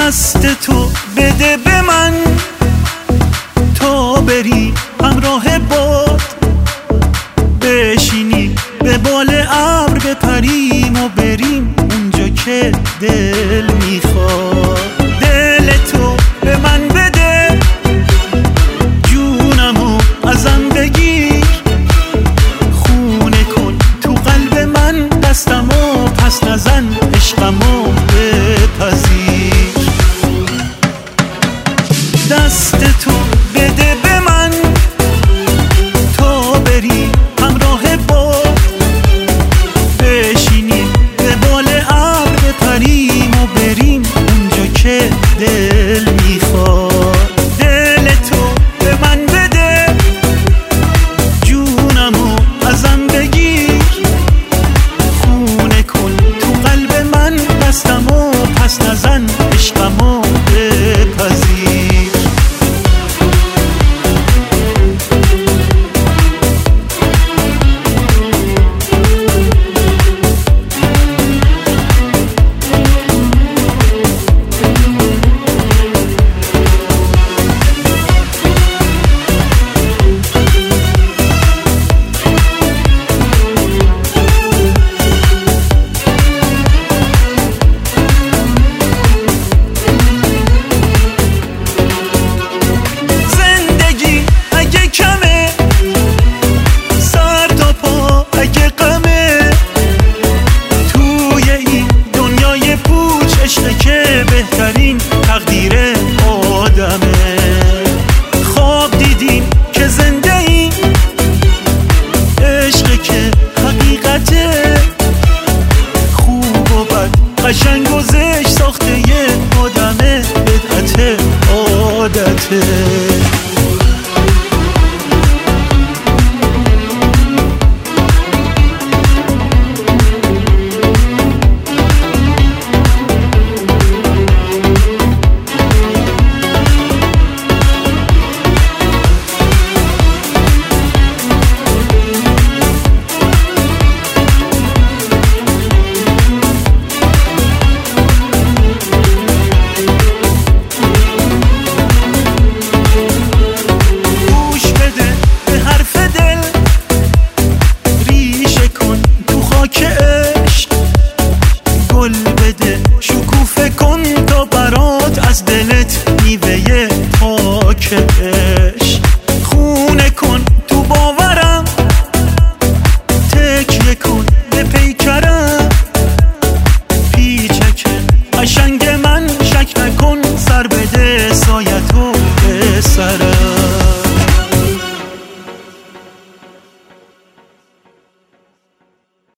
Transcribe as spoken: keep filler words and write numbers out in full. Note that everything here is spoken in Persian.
دست تو بده به من تا بری همراه باد، بشینی به بال ابر بپریم و بریم اونجا که دل میخواد. دل تو به من بده، جونمو ازم بگیر، خونه کن تو قلب من دستمو پس نزن، عشقمو بپذیر. دست تو بده به من تا بری همراه باد، بشینیم به بال ابر بپریم و بریم اونجا که دل میخواد. دل تو به من بده، جونمو ازم بگیر، خونه کن تو قلب من دستمو پس نزن، عشقمو بپذیر. بهترین تقدیر آدمه، خواب دیدیم که زنده این عشق که حقیقته، خوب و بد قشنگ و زشت ساخته یه آدمه، بدعت عادته. شکوفه کن تا برات از دلت میوه پاکه.